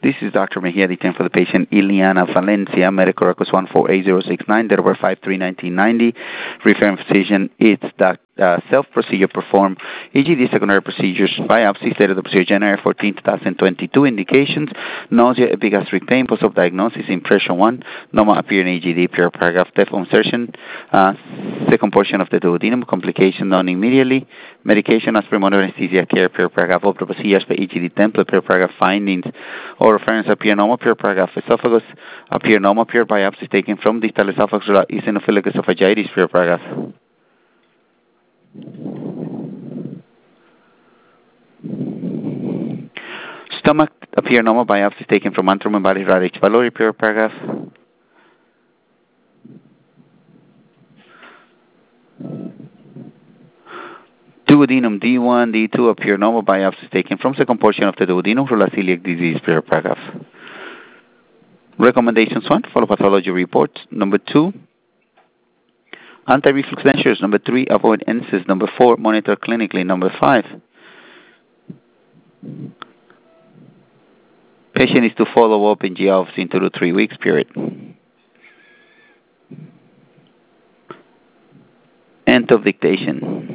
This is Dr. Mejia, detained for the patient Ileana Valencia, medical records 148069, date of birth 5/3/1990. Referring physician, it's self-procedure performed, EGD secondary procedures, biopsy, date of the procedure January 14, 2022. Indications, nausea, epigastric pain, post-op diagnosis, impression 1, normal appear in EGD, pure paragraph, depth insertion, second portion of the duodenum, complication known immediately, medication, aspirin, mono anesthesia, care, pure paragraph, opera procedures by EGD template, pure paragraph findings, or reference appear normal, pure paragraph, esophagus, appear normal, pure biopsy taken from distal esophagus, eosinophilic esophagitis, pure paragraph. Stomach appear normal, biopsy taken from antrum and body radish pylori, pure paragraph. Duodenum D1, D2 appear normal, biopsy taken from second portion of the duodenum, celiac disease, pure paragraph. Recommendations 1, follow pathology reports. Number 2, anti-reflux measures. Number 3, avoid NSAIDs. Number 4, monitor clinically. Number 5, patient is to follow up in GI office in 2 to 3 weeks period. End of dictation.